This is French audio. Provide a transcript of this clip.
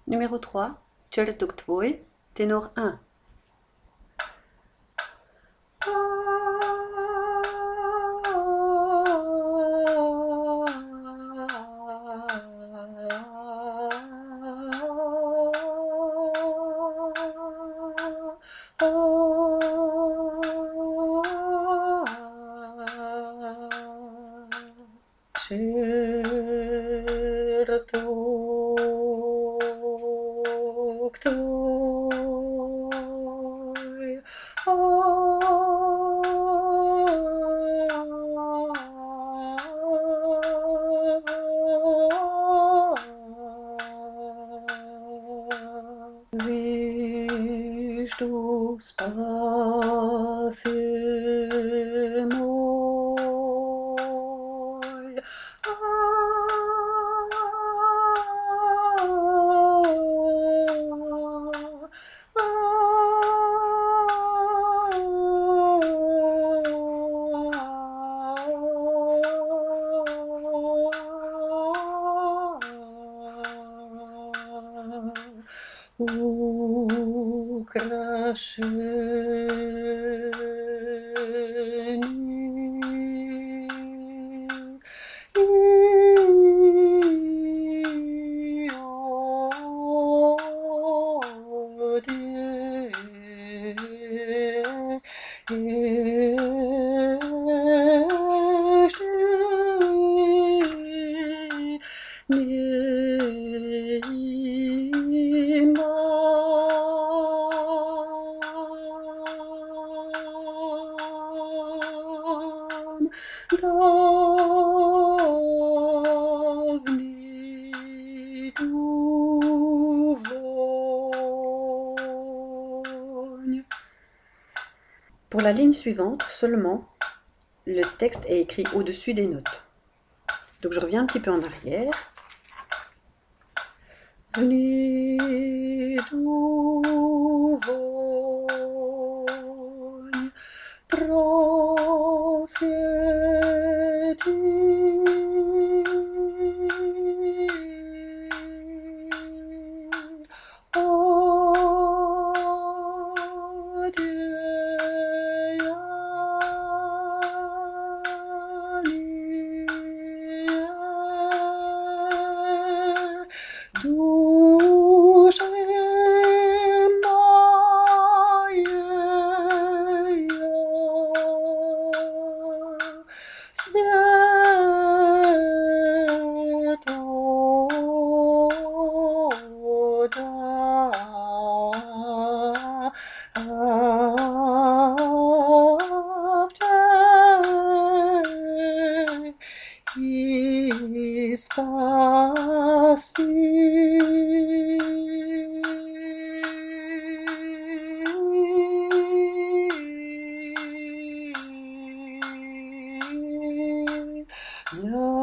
Numéro 3, Čertok tvoj, ténor 1. Čertok tvoj, víš tu spásy můj. Ukrašení dávný důvoň. Pour la ligne suivante, seulement, le texte est écrit au-dessus des notes. Donc je reviens un petit peu en arrière. Vní důvoň prosvětí. Duše spasi.